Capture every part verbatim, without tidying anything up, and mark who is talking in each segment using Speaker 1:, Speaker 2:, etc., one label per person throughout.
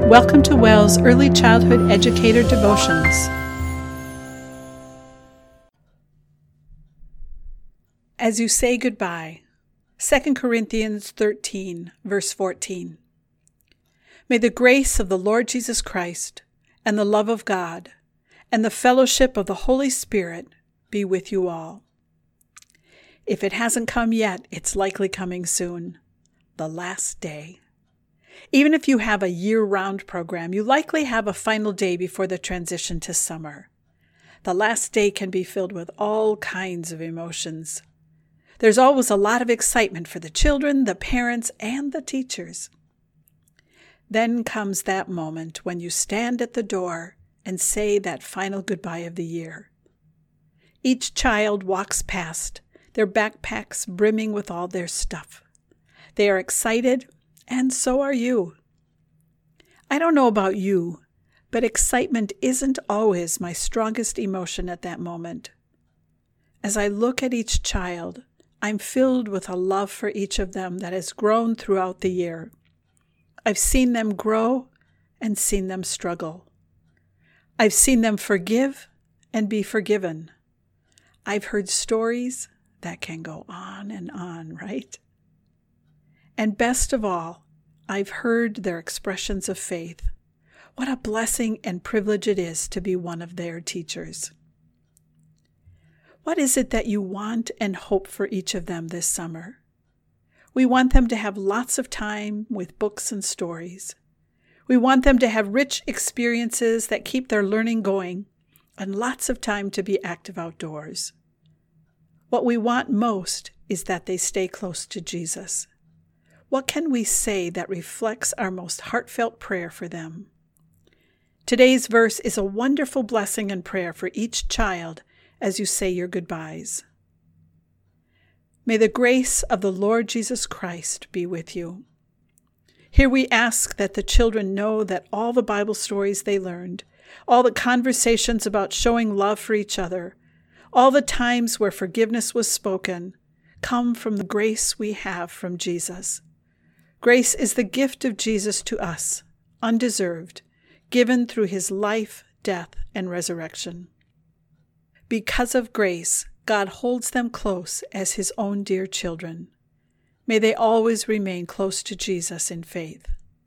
Speaker 1: Welcome to WELL's Early Childhood Educator Devotions. As you say goodbye, Second Corinthians thirteen, verse fourteen. May the grace of the Lord Jesus Christ, and the love of God, and the fellowship of the Holy Spirit be with you all. If it hasn't come yet, it's likely coming soon. The last day. Even if you have a year-round program, you likely have a final day before the transition to summer. The last day can be filled with all kinds of emotions. There's always a lot of excitement for the children, the parents, and the teachers. Then comes that moment when you stand at the door and say that final goodbye of the year. Each child walks past, their backpacks brimming with all their stuff. They are excited, and so are you. I don't know about you, but excitement isn't always my strongest emotion at that moment. As I look at each child, I'm filled with a love for each of them that has grown throughout the year. I've seen them grow and seen them struggle. I've seen them forgive and be forgiven. I've heard stories that can go on and on, right? And best of all, I've heard their expressions of faith. What a blessing and privilege it is to be one of their teachers. What is it that you want and hope for each of them this summer? We want them to have lots of time with books and stories. We want them to have rich experiences that keep their learning going, and lots of time to be active outdoors. What we want most is that they stay close to Jesus. What can we say that reflects our most heartfelt prayer for them? Today's verse is a wonderful blessing and prayer for each child as you say your goodbyes. May the grace of the Lord Jesus Christ be with you. Here we ask that the children know that all the Bible stories they learned, all the conversations about showing love for each other, all the times where forgiveness was spoken, come from the grace we have from Jesus. Grace is the gift of Jesus to us, undeserved, given through his life, death, and resurrection. Because of grace, God holds them close as his own dear children. May they always remain close to Jesus in faith.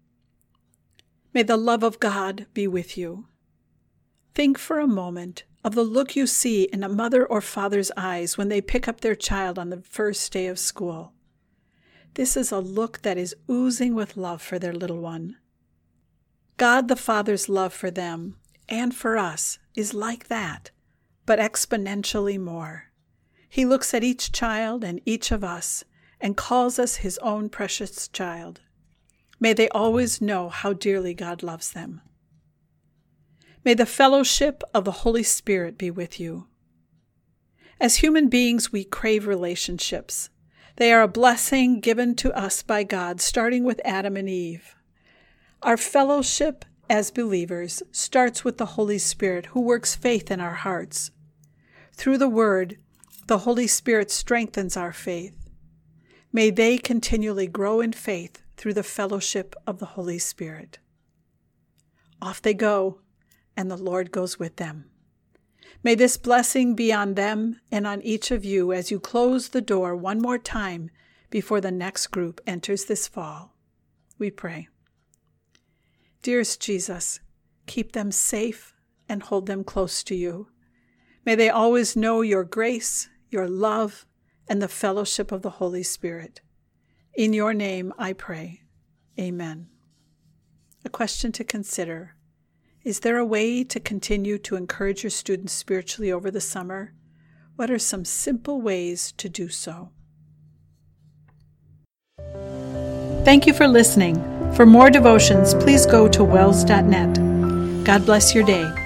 Speaker 1: May the love of God be with you. Think for a moment of the look you see in a mother or father's eyes when they pick up their child on the first day of school. This is a look that is oozing with love for their little one. God the Father's love for them and for us is like that, but exponentially more. He looks at each child and each of us and calls us his own precious child. May they always know how dearly God loves them. May the fellowship of the Holy Spirit be with you. As human beings, we crave relationships. They are a blessing given to us by God, starting with Adam and Eve. Our fellowship as believers starts with the Holy Spirit, who works faith in our hearts. Through the Word, the Holy Spirit strengthens our faith. May they continually grow in faith through the fellowship of the Holy Spirit. Off they go, and the Lord goes with them. May this blessing be on them and on each of you as you close the door one more time before the next group enters this fall. We pray. Dearest Jesus, keep them safe and hold them close to you. May they always know your grace, your love, and the fellowship of the Holy Spirit. In your name I pray. Amen. A question to consider. Is there a way to continue to encourage your students spiritually over the summer? What are some simple ways to do so? Thank you for listening. For more devotions, please go to wells dot net. God bless your day.